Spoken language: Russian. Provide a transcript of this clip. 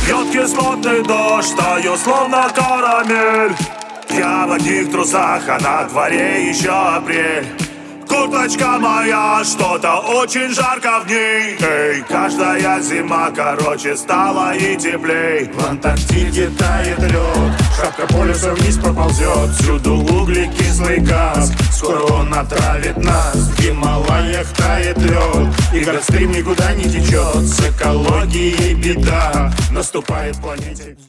Бьет кислотный дождь, таю словно карамель. Я в одних трусах, а на дворе еще апрель. Курточка моя, что-то очень жарко в ней. Эй, каждая зима короче стала и теплей. В Антарктиде тает лед, шапка полюса вниз поползет. Всюду углекислый газ, скоро он отравит нас. В Гималаях тает лед, и Гольфстрим никуда не течет. С экологией беда, наступает планете.